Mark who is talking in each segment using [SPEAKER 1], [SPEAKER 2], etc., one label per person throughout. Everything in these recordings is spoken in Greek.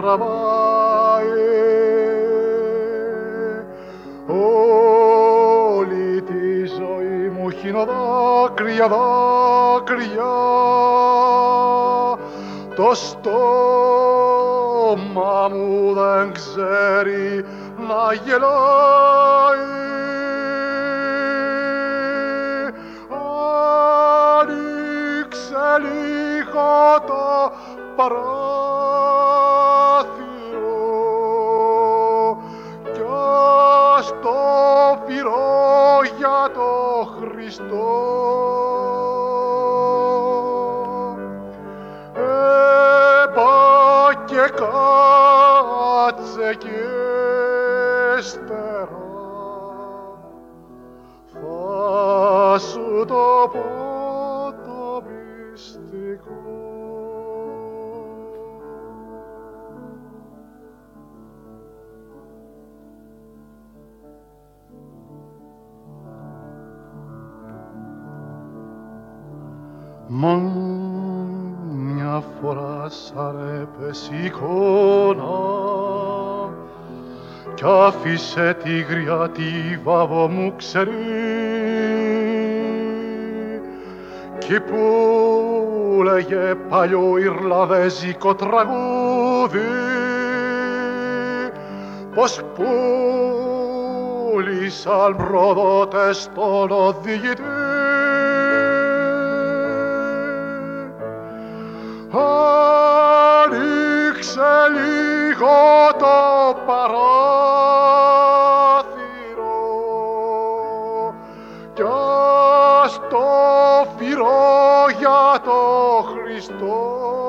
[SPEAKER 1] τραβάει όλη τη ζωή μου χύνω δάκρυα, δάκρυα το στόμα μου δεν ξέρει να γελάει. Άνοιξε λίγο το παράθυρο κι ας το φυρώ για το Χριστό. Και κάτσε και στερά, θα σου το πω το μυστικό. Μια φορά σαν έπες εικόνα κι άφησε τη γριά τη βάβο μου ξερή κι που λέγε παλιό Ιρλανδέζικο τραγούδι πως πούλησαν προδότες τον οδηγητή. Άνοιξε λίγο το παράθυρο κι ας το φυρώ για το Χριστό.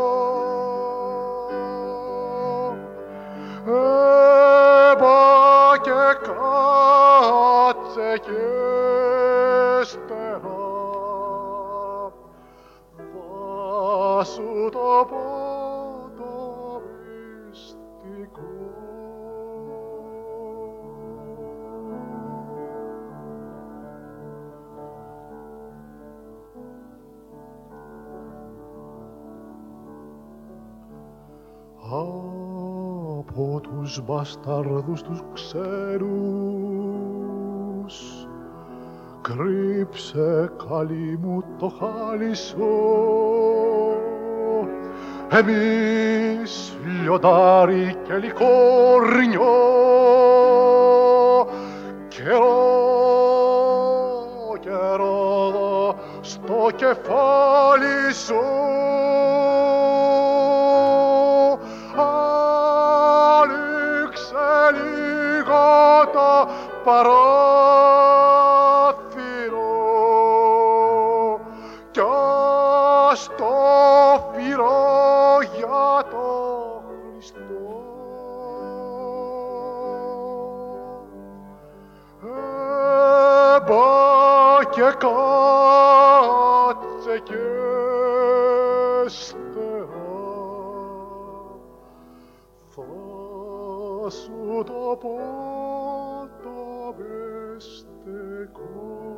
[SPEAKER 1] Έμπα και κάτσε και στερά, θα σου το πω το μυστικό. Από τους μπαστάρδους τους ξέρους κρύψε καλή μου το χάλισο. Εμείς λιοντάρι και λικόρνιο καιρό στο κεφάλι σου. Άνοιξε λίγο το παράθυρο κι ας το φυρώ για το Χριστό. Έμπα και κάτσε και στερά, θα σου το πω το μυστικό.